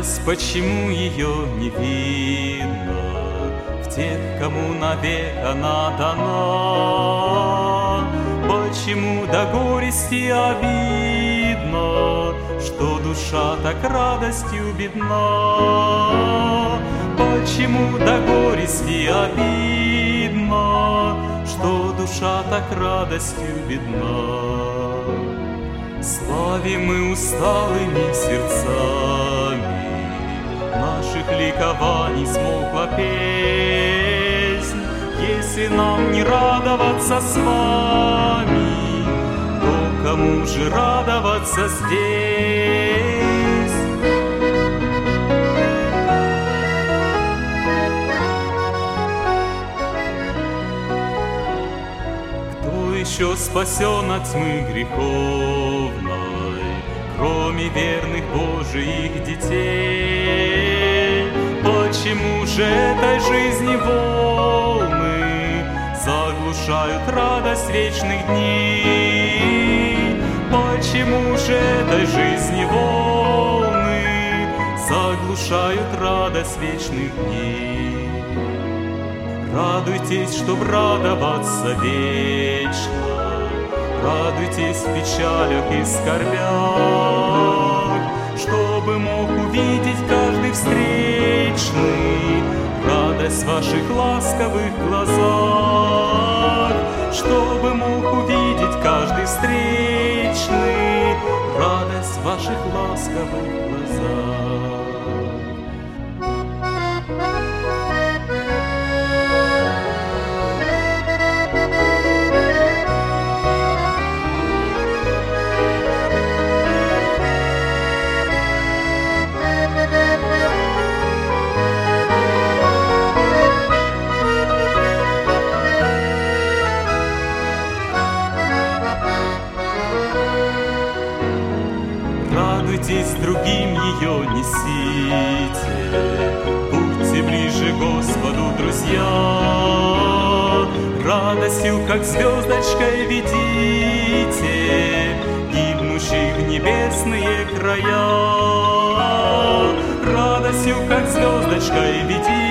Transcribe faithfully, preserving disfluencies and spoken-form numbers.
радость, почему ее не видно в тех, кому навек она дана? Почему до горести обидно, что душа так радостью бедна? Почему до горести обидно, что душа так радостью бедна? Славим мы усталыми сердцами, наших ликований смолкла песнь. Если нам не радоваться с вами, то кому же радоваться здесь? Кто еще спасен от тьмы греховной, кроме верных Божиих детей? Почему же этой жизни волны заглушают радость вечных дней? Почему же этой жизни волны заглушают радость вечных дней? Радуйтесь, чтоб радоваться вечно, радуйтесь в печалях и скорбях, чтобы мог увидеть каждый встречный радость в ваших ласковых глазах, чтобы мог увидеть каждый встречный радость в ваших ласковых глазах. Радуйтесь, другим ее несите, будьте ближе Господу, друзья. Радостью, как звездочкой, ведите гибнущих в небесные края. Радостью, как звездочкой, ведите